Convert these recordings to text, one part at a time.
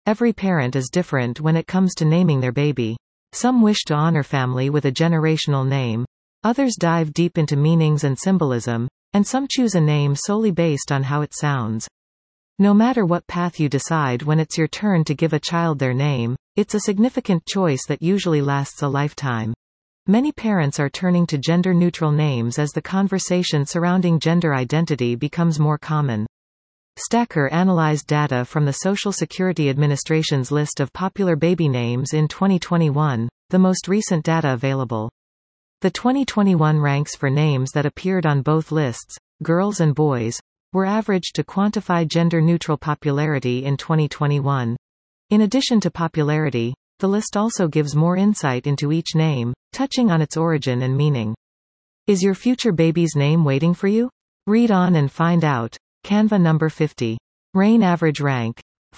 Every parent is different when it comes to naming their baby. Some wish to honor family with a generational name. Others dive deep into meanings and symbolism, and some choose a name solely based on how it sounds. No matter what path you decide when it's your turn to give a child their name, it's a significant choice that usually lasts a lifetime. Many parents are turning to gender-neutral names as the conversation surrounding gender identity becomes more common. Stacker analyzed data from the Social Security Administration's list of popular baby names in 2021, the most recent data available. The 2021 ranks for names that appeared on both lists, girls and boys, were averaged to quantify gender-neutral popularity in 2021. In addition to popularity, the list also gives more insight into each name, touching on its origin and meaning. Is your future baby's name waiting for you? Read on and find out. Canva number 50. Rain average rank.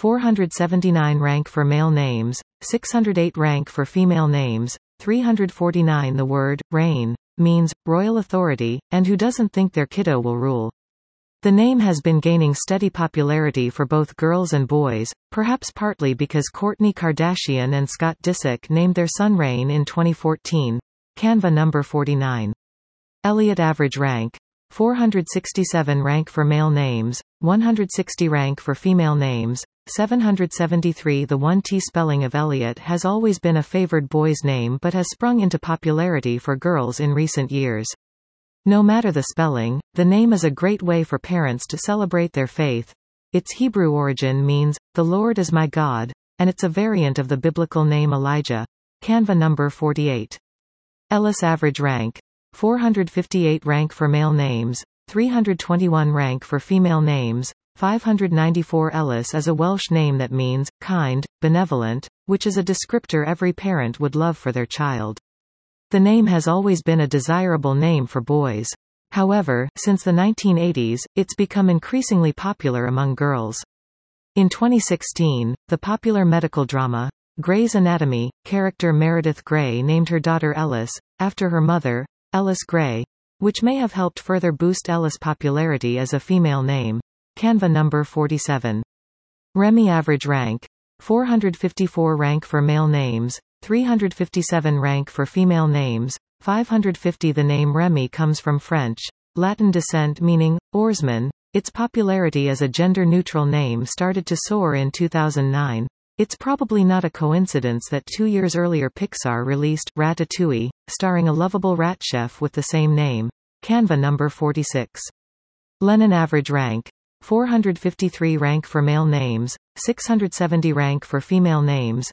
479 rank for male names, 608 rank for female names, 349. The word, rain, means royal authority, and who doesn't think their kiddo will rule. The name has been gaining steady popularity for both girls and boys, perhaps partly because Kourtney Kardashian and Scott Disick named their son Rain in 2014. Canva number 49. Elliott average rank. 467 rank for male names, 160 rank for female names, 773. The 1T spelling of Elliott has always been a favored boy's name but has sprung into popularity for girls in recent years. No matter the spelling, the name is a great way for parents to celebrate their faith. Its Hebrew origin means, "The Lord is my God," and it's a variant of the biblical name Elijah. Canva number 48. Ellis average rank. 458 rank for male names, 321 rank for female names, 594. Ellis is a Welsh name that means, kind, benevolent, which is a descriptor every parent would love for their child. The name has always been a desirable name for boys. However, since the 1980s, it's become increasingly popular among girls. In 2016, the popular medical drama, Grey's Anatomy, character Meredith Grey named her daughter Ellis, after her mother, Ellis Grey, which may have helped further boost Ellis' popularity as a female name. Canva number 47. Remy average rank. 454 rank for male names, 357 rank for female names, 550. The name Remy comes from French, Latin descent meaning, oarsman. Its popularity as a gender-neutral name started to soar in 2009. It's probably not a coincidence that 2 years earlier Pixar released Ratatouille, starring a lovable rat chef with the same name. Canva number 46. Lennon average rank. 453 rank for male names, 670 rank for female names,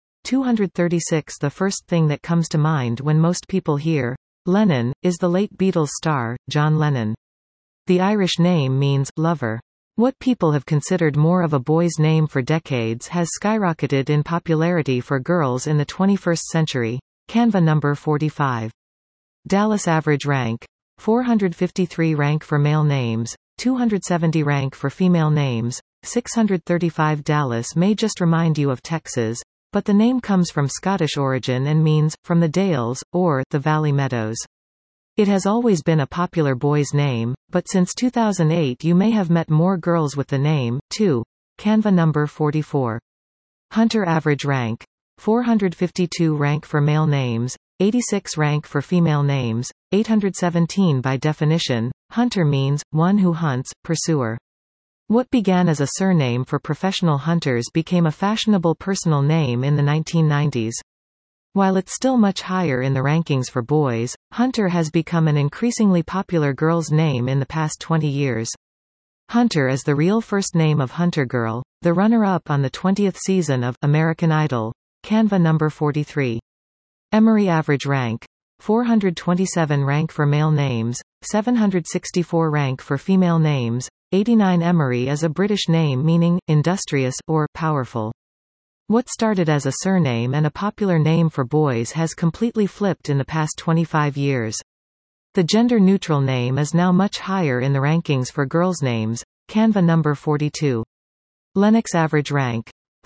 236. The first thing that comes to mind when most people hear Lennon is the late Beatles star, John Lennon. The Irish name means lover. What people have considered more of a boy's name for decades has skyrocketed in popularity for girls in the 21st century. Canva number 45. Dallas average rank. 453 rank for male names, 270 rank for female names, 635. Dallas may just remind you of Texas, but the name comes from Scottish origin and means, from the Dales, or, the Valley Meadows. It has always been a popular boy's name, but since 2008 you may have met more girls with the name, too. Canva number 44. Hunter average rank. 452 rank for male names, 86 rank for female names, 817. By definition, hunter means, one who hunts, pursuer. What began as a surname for professional hunters became a fashionable personal name in the 1990s. While it's still much higher in the rankings for boys, Hunter has become an increasingly popular girl's name in the past 20 years. Hunter is the real first name of Hunter Girl, the runner-up on the 20th season of American Idol. Canva number 43. Emery average rank. 427 rank for male names, 764 rank for female names, 89. Emery is a British name meaning, industrious, or, powerful. What started as a surname and a popular name for boys has completely flipped in the past 25 years. The gender-neutral name is now much higher in the rankings for girls' names. Canva number 42. Lennox average rank.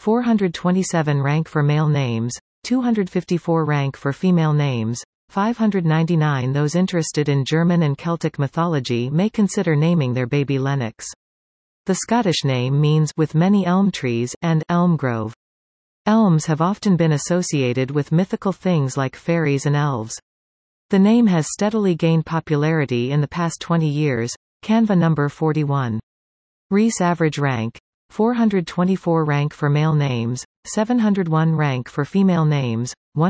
427 rank for male names, 254 rank for female names, 599. Those interested in German and Celtic mythology may consider naming their baby Lennox. The Scottish name means with many elm trees and elm grove. Elms have often been associated with mythical things like fairies and elves. The name has steadily gained popularity in the past 20 years. Canva number 41. Rhys average rank. 424 rank for male names, 701 rank for female names,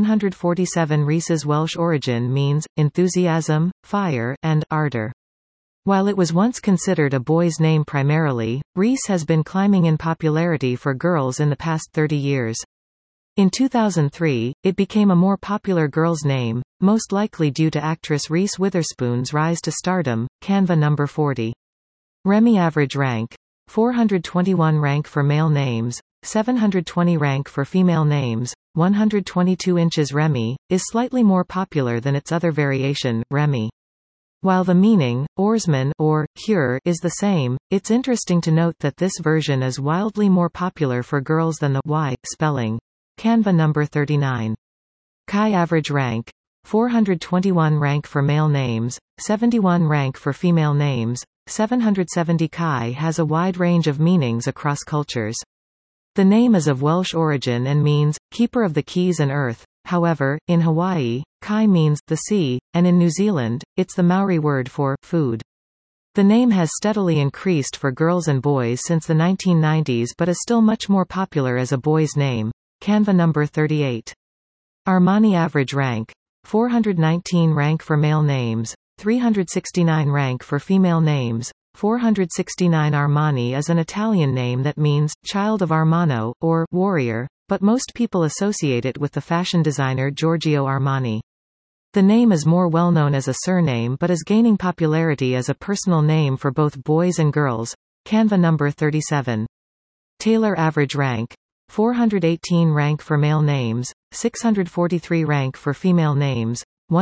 147. Rhys's Welsh origin means enthusiasm, fire, and ardor. While it was once considered a boy's name primarily, Rhys has been climbing in popularity for girls in the past 30 years. In 2003, it became a more popular girl's name, most likely due to actress Reese Witherspoon's rise to stardom. Canva number 40. Remy average rank. 421 rank for male names, 720 rank for female names, 122 inches. Remy is slightly more popular than its other variation, Remy. While the meaning, oarsman or cure, is the same, it's interesting to note that this version is wildly more popular for girls than the Y spelling. Canva number 39. Kai average rank. 421 rank for male names, 71 rank for female names, 770. Kai has a wide range of meanings across cultures. The name is of Welsh origin and means, keeper of the keys and earth. However, in Hawaii, Kai means the sea, and in New Zealand, it's the Maori word for food. The name has steadily increased for girls and boys since the 1990s but is still much more popular as a boy's name. Canva number 38. Armani average rank. 419 rank for male names, 369 rank for female names, 469. Armani is an Italian name that means child of Armano, or warrior, but most people associate it with the fashion designer Giorgio Armani. The name is more well known as a surname but is gaining popularity as a personal name for both boys and girls. Canva number 37. Taylor average rank. 418 rank for male names, 643 rank for female names,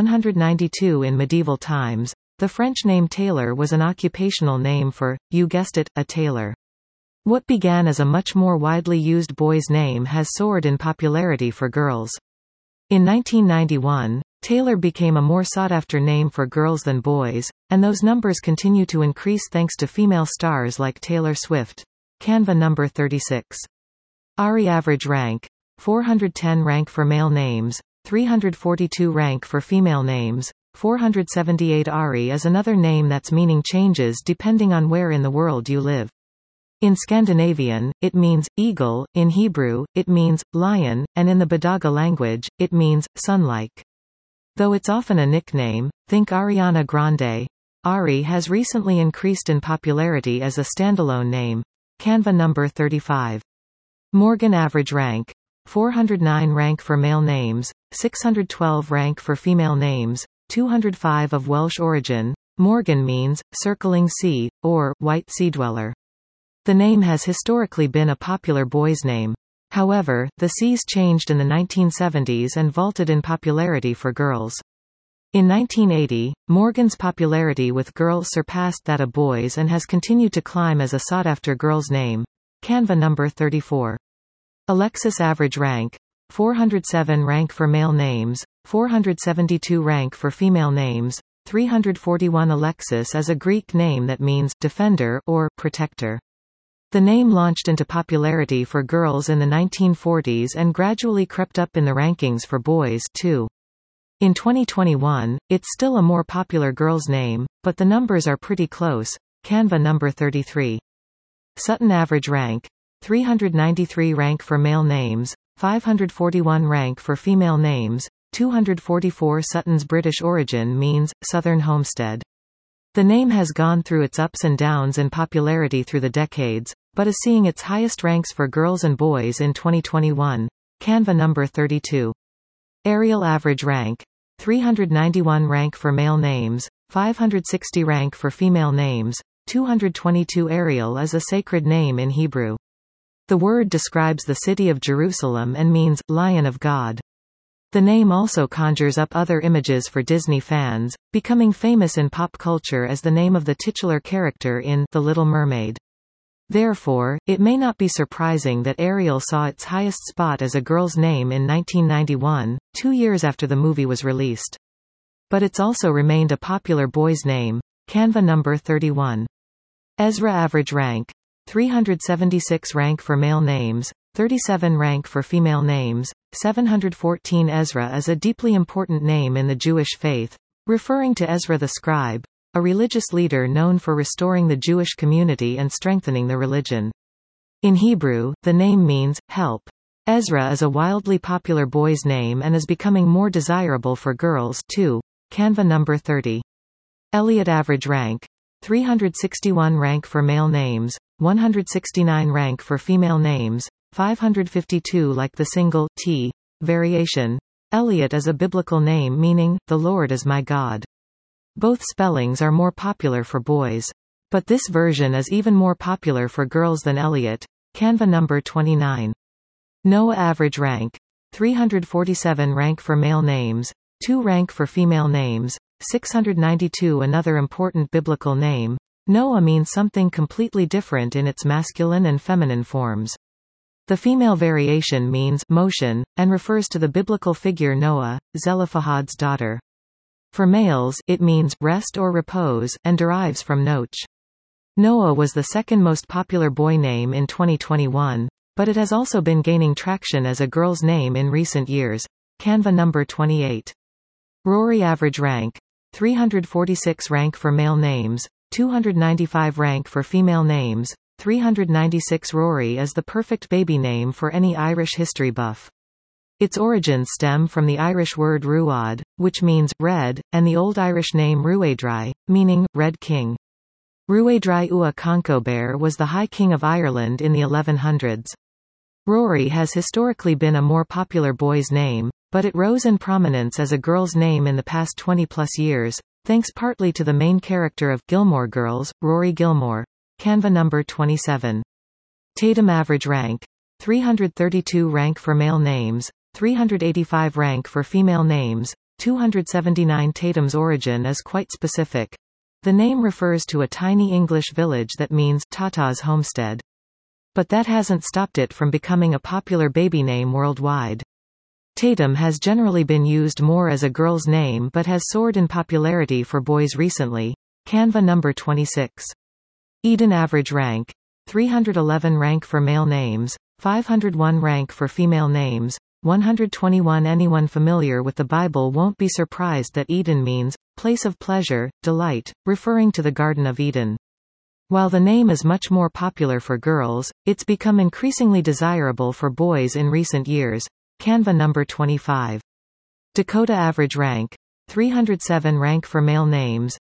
192. In medieval times, the French name tailor was an occupational name for, you guessed it, a tailor. What began as a much more widely used boy's name has soared in popularity for girls. In 1991, Taylor became a more sought-after name for girls than boys, and those numbers continue to increase thanks to female stars like Taylor Swift. Canva number 36. Ari average rank. 410 rank for male names, 342 rank for female names, 478. Ari is another name that's meaning changes depending on where in the world you live. In Scandinavian, it means eagle, in Hebrew, it means lion, and in the Badaga language, it means sun-like. Though it's often a nickname, think Ariana Grande. Ari has recently increased in popularity as a standalone name. Canva number 35. Morgan average rank. 409 rank for male names, 612 rank for female names, 205. Of Welsh origin, Morgan means circling sea, or white sea dweller. The name has historically been a popular boy's name. However, the seas changed in the 1970s and vaulted in popularity for girls. In 1980, Morgan's popularity with girls surpassed that of boys and has continued to climb as a sought-after girl's name. Canva number 34. Alexis average rank. 407 rank for male names, 472 rank for female names, 341. Alexis is a Greek name that means defender or protector. The name launched into popularity for girls in the 1940s and gradually crept up in the rankings for boys too. In 2021, it's still a more popular girl's name, but the numbers are pretty close. Canva number 33. Sutton average rank. 393 rank for male names, 541 rank for female names, 244. Sutton's British origin means southern homestead. The name has gone through its ups and downs in popularity through the decades, but is seeing its highest ranks for girls and boys in 2021. Canva number 32. Ariel average rank. 391 rank for male names, 560 rank for female names, 222. Ariel is a sacred name in Hebrew. The word describes the city of Jerusalem and means Lion of God. The name also conjures up other images for Disney fans, becoming famous in pop culture as the name of the titular character in The Little Mermaid. Therefore, it may not be surprising that Ariel saw its highest spot as a girl's name in 1991, 2 years after the movie was released. But it's also remained a popular boy's name. Canva number 31. Ezra average rank. 376 rank for male names, 37 rank for female names, 714 Ezra is a deeply important name in the Jewish faith, referring to Ezra the scribe, a religious leader known for restoring the Jewish community and strengthening the religion. In Hebrew, the name means, help. Ezra is a wildly popular boy's name and is becoming more desirable for girls too. Canva number 30. Elliot average rank. 361 rank for male names, 169 rank for female names, 552 like the single, t, variation. Elliot is a biblical name meaning, the Lord is my God. Both spellings are more popular for boys. But this version is even more popular for girls than Elliot. Canva number 29. Noah average rank. 347 rank for male names, 2 rank for female names, 692 another important biblical name. Noah means something completely different in its masculine and feminine forms. The female variation means motion, and refers to the biblical figure Noah, Zelophehad's daughter. For males, it means rest or repose, and derives from Noach. Noah was the second most popular boy name in 2021, but it has also been gaining traction as a girl's name in recent years. Canva number 28. Rory average rank. 346 rank for male names, 295 rank for female names, 396 Rory is the perfect baby name for any Irish history buff. Its origins stem from the Irish word ruad, which means red, and the Old Irish name Ruaidhri, meaning red king. Ruaidhri Ua Concobar was the High King of Ireland in the 1100s. Rory has historically been a more popular boy's name, but it rose in prominence as a girl's name in the past 20-plus years, thanks partly to the main character of Gilmore Girls, Rory Gilmore. Canva number 27. Tatum average rank. 332 rank for male names, 385 rank for female names, 279 Tatum's origin is quite specific. The name refers to a tiny English village that means Tata's homestead. But that hasn't stopped it from becoming a popular baby name worldwide. Tatum has generally been used more as a girl's name but has soared in popularity for boys recently. Canva number 26. Eden average rank. 311 rank for male names, 501 rank for female names, 121 Anyone familiar with the Bible won't be surprised that Eden means, place of pleasure, delight, referring to the Garden of Eden. While the name is much more popular for girls, it's become increasingly desirable for boys in recent years. Canva number 25. Dakota average rank. 307 rank for male names,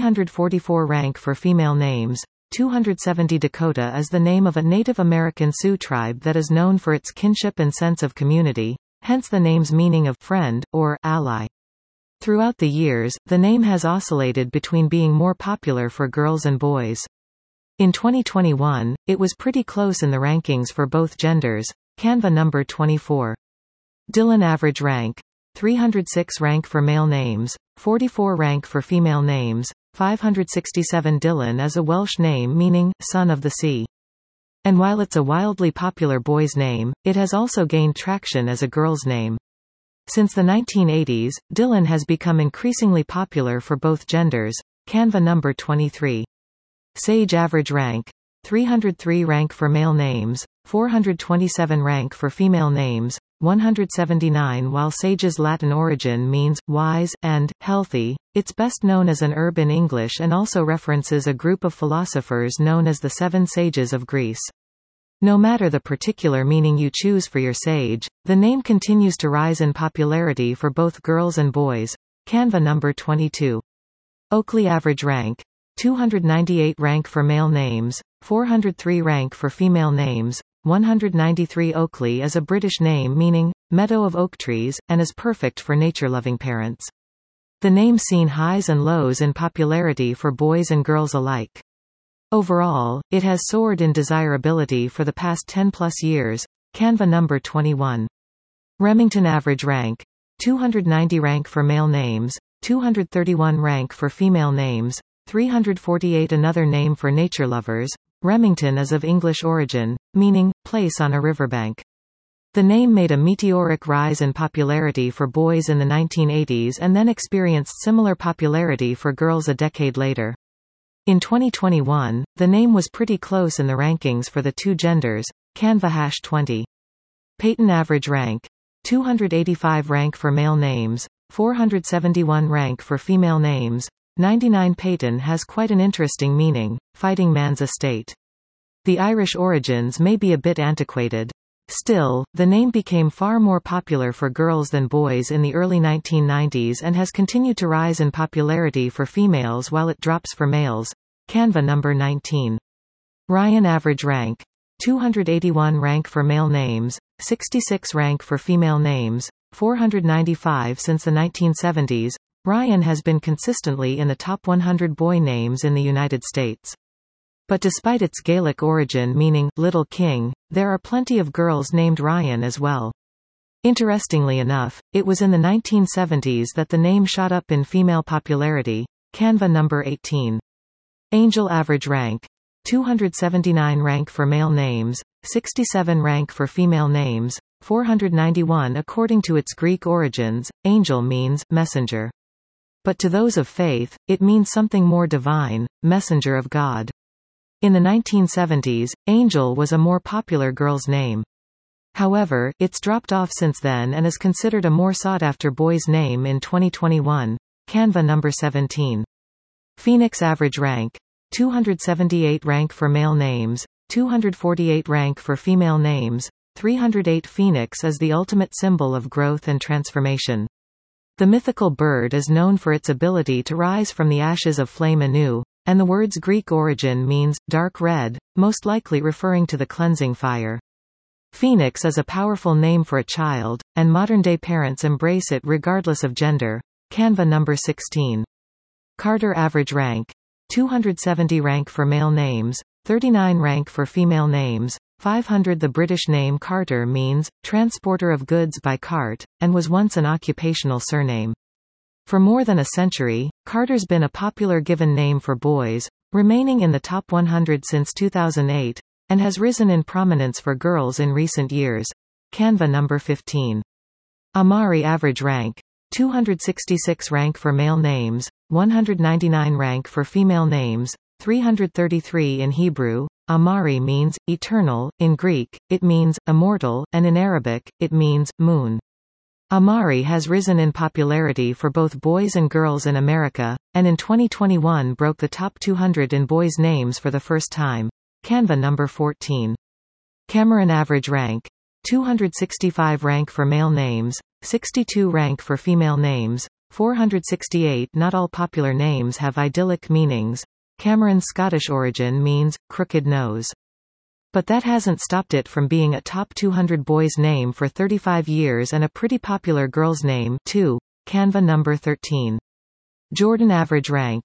344 rank for female names, 270 Dakota is the name of a Native American Sioux tribe that is known for its kinship and sense of community, hence the name's meaning of friend, or ally. Throughout the years, the name has oscillated between being more popular for girls and boys. In 2021, it was pretty close in the rankings for both genders. Canva number 24. Dylan average rank. 306 rank for male names, 44 rank for female names, 567 Dylan is a Welsh name meaning, son of the sea. And while it's a wildly popular boy's name, it has also gained traction as a girl's name. Since the 1980s, Dylan has become increasingly popular for both genders. Canva number 23. Sage average rank. 303 rank for male names, 427 rank for female names, 179 While Sage's Latin origin means, wise, and, healthy, it's best known as an herb in English and also references a group of philosophers known as the Seven Sages of Greece. No matter the particular meaning you choose for your sage, the name continues to rise in popularity for both girls and boys. Canva number 22. Oakley average rank. 298 rank for male names, 403 rank for female names, 193 Oakley is a British name meaning, meadow of oak trees, and is perfect for nature-loving parents. The name's seen highs and lows in popularity for boys and girls alike. Overall, it has soared in desirability for the past 10-plus years. Canva number 21. Remington average rank. 290 rank for male names, 231 rank for female names, 348 Another name for nature lovers. Remington is of English origin, meaning, place on a riverbank. The name made a meteoric rise in popularity for boys in the 1980s and then experienced similar popularity for girls a decade later. In 2021, the name was pretty close in the rankings for the two genders. Canva #20. Peyton average rank. 285 rank for male names. 471 rank for female names. 99 Peyton has quite an interesting meaning, fighting man's estate. The Irish origins may be a bit antiquated. Still, the name became far more popular for girls than boys in the early 1990s and has continued to rise in popularity for females while it drops for males. Canva number 19. Ryan average rank. 281 rank for male names, 66 rank for female names, 495 since the 1970s. Ryan has been consistently in the top 100 boy names in the United States. But despite its Gaelic origin meaning little king, there are plenty of girls named Ryan as well. Interestingly enough, it was in the 1970s that the name shot up in female popularity. Canva number 18. Angel average rank. 279 rank for male names, 67 rank for female names, 491 according to its Greek origins. Angel means messenger. But to those of faith, it means something more divine, messenger of God. In the 1970s, Angel was a more popular girl's name. However, it's dropped off since then and is considered a more sought-after boy's name in 2021. Canva number 17. Phoenix average rank. 278 rank for male names, 248 rank for female names, 308 Phoenix is the ultimate symbol of growth and transformation. The mythical bird is known for its ability to rise from the ashes of flame anew, and the word's Greek origin means dark red, most likely referring to the cleansing fire. Phoenix is a powerful name for a child, and modern-day parents embrace it regardless of gender. Canva number 16. Carter average rank. 270 rank for male names, 39 rank for female names, 500 The British name Carter means, transporter of goods by cart, and was once an occupational surname. For more than a century, Carter's been a popular given name for boys, remaining in the top 100 since 2008, and has risen in prominence for girls in recent years. Canva number 15. Amari average rank. 266 rank for male names, 199 rank for female names, 333 in Hebrew. Amari means eternal, in Greek, it means immortal, and in Arabic, it means moon. Amari has risen in popularity for both boys and girls in America, and in 2021 broke the top 200 in boys' names for the first time. Canva number 14. Cameron average rank. 265 rank for male names, 62 rank for female names, 468 Not all popular names have idyllic meanings. Cameron's Scottish origin means, crooked nose. But that hasn't stopped it from being a top 200 boys' name for 35 years and a pretty popular girl's name, too. Canva number 13. Jordan average rank.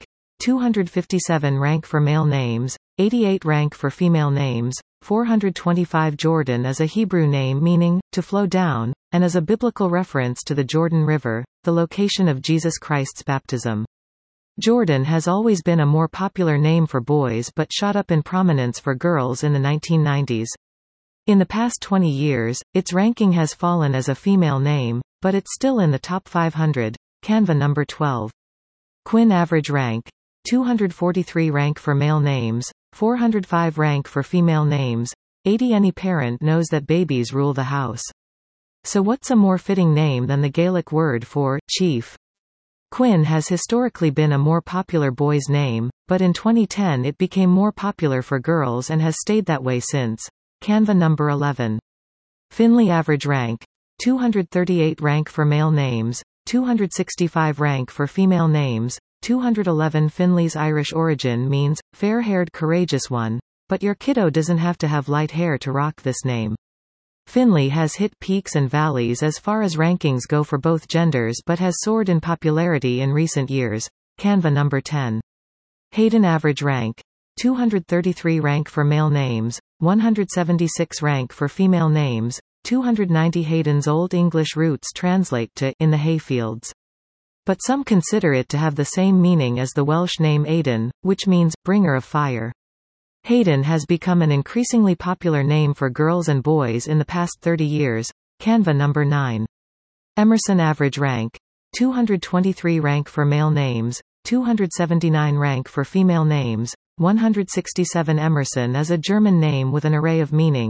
257 rank for male names, 88 rank for female names, 425 Jordan is a Hebrew name meaning, to flow down, and is a biblical reference to the Jordan River, the location of Jesus Christ's baptism. Jordan has always been a more popular name for boys but shot up in prominence for girls in the 1990s. In the past 20 years, its ranking has fallen as a female name, but it's still in the top 500. Canva number 12. Quinn average rank. 243 rank for male names, 405 rank for female names, 80 Any parent knows that babies rule the house. So what's a more fitting name than the Gaelic word for chief? Quinn has historically been a more popular boy's name, but in 2010 it became more popular for girls and has stayed that way since. Canva number 11. Finley average rank. 238 rank for male names, 265 rank for female names, 211 Finley's Irish origin means, fair-haired courageous one, but your kiddo doesn't have to have light hair to rock this name. Finley has hit peaks and valleys as far as rankings go for both genders but has soared in popularity in recent years. Canva number 10. Hayden average rank. 233 rank for male names, 176 rank for female names, 290 Hayden's Old English roots translate to in the hayfields. But some consider it to have the same meaning as the Welsh name Aidan, which means bringer of fire. Hayden has become an increasingly popular name for girls and boys in the past 30 years. Canva number 9. Emerson average rank. 223 rank for male names, 279 rank for female names, 167 Emerson is a German name with an array of meanings.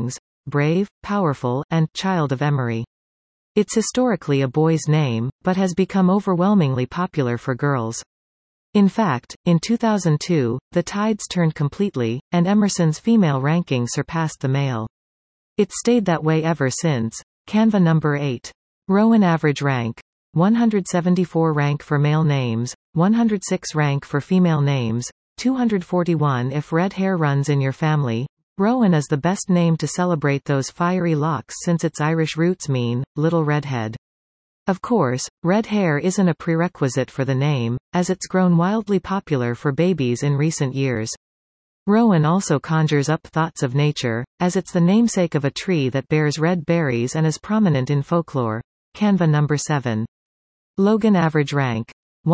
brave, powerful, and child of Emery. It's historically a boy's name, but has become overwhelmingly popular for girls. In fact, in 2002, the tides turned completely, and Emerson's female ranking surpassed the male. It's stayed that way ever since. Canva number 8. Rowan average rank. 174 rank for male names, 106 rank for female names, 241 if red hair runs in your family. Rowan is the best name to celebrate those fiery locks since its Irish roots mean, little redhead. Of course, red hair isn't a prerequisite for the name, as it's grown wildly popular for babies in recent years. Rowan also conjures up thoughts of nature, as it's the namesake of a tree that bears red berries and is prominent in folklore. Canva number 7. Logan average rank.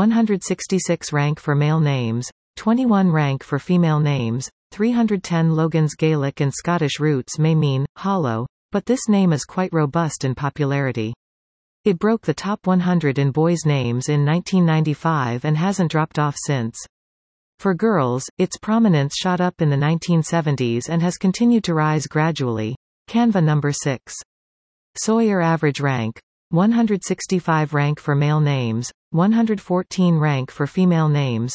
166 rank for male names, 21 rank for female names, 310 Logan's Gaelic and Scottish roots may mean hollow, but this name is quite robust in popularity. It broke the top 100 in boys' names in 1995 and hasn't dropped off since. For girls, its prominence shot up in the 1970s and has continued to rise gradually. Canva number 6. Sawyer average rank. 165 rank for male names, 114 rank for female names,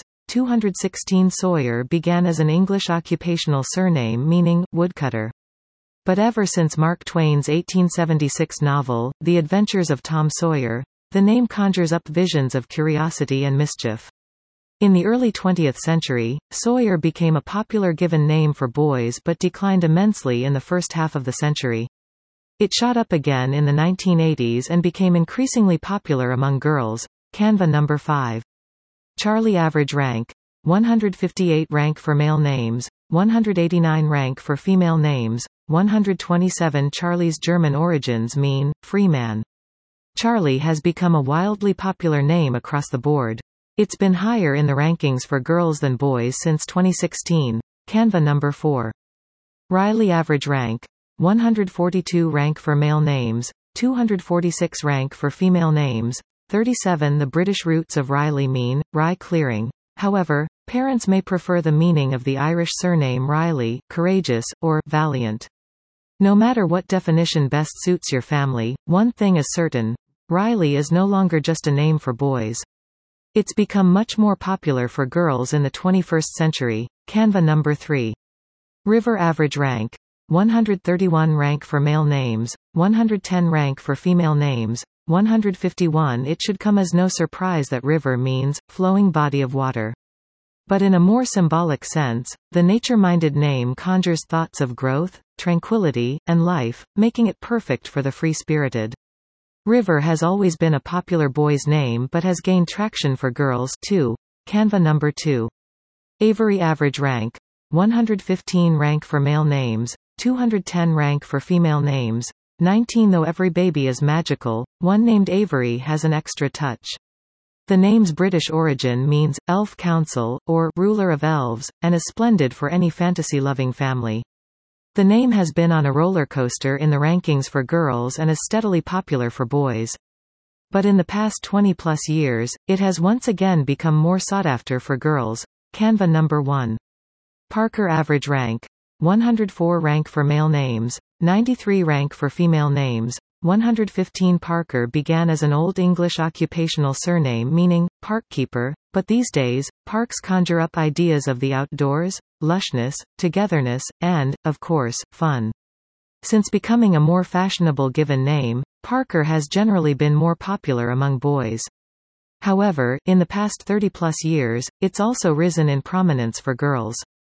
216 Sawyer began as an English occupational surname meaning woodcutter. But ever since Mark Twain's 1876 novel, The Adventures of Tom Sawyer, the name conjures up visions of curiosity and mischief. In the early 20th century, Sawyer became a popular given name for boys but declined immensely in the first half of the century. It shot up again in the 1980s and became increasingly popular among girls. Canva number 5. Charlie average rank. 158 rank for male names, 189 rank for female names, 127 Charlie's German origins mean, free man. Charlie has become a wildly popular name across the board. It's been higher in the rankings for girls than boys since 2016. Canva number 4. Riley average rank. 142 rank for male names, 246 rank for female names, 37 The British roots of Riley mean, rye clearing. However, parents may prefer the meaning of the Irish surname Riley, courageous, or valiant. No matter what definition best suits your family, one thing is certain. Riley is no longer just a name for boys. It's become much more popular for girls in the 21st century. Canva number 3. River average rank. 131 rank for male names, 110 rank for female names, 151 It should come as no surprise that river means, flowing body of water. But in a more symbolic sense, the nature-minded name conjures thoughts of growth, tranquility, and life, making it perfect for the free-spirited. River has always been a popular boy's name but has gained traction for girls, too. Canva number 2. Avery average rank. 115 rank for male names, 210 rank for female names, 19 Though every baby is magical, one named Avery has an extra touch. The name's British origin means, elf council, or ruler of elves, and is splendid for any fantasy-loving family. The name has been on a roller coaster in the rankings for girls and is steadily popular for boys. But in the past 20-plus years, it has once again become more sought after for girls. Canva number 1. Parker average rank. 104 rank for male names, 93 rank for female names, 115 Parker began as an Old English occupational surname meaning, parkkeeper, but these days, parks conjure up ideas of the outdoors, lushness, togetherness, and, of course, fun. Since becoming a more fashionable given name, Parker has generally been more popular among boys. However, in the past 30-plus years, it's also risen in prominence for girls.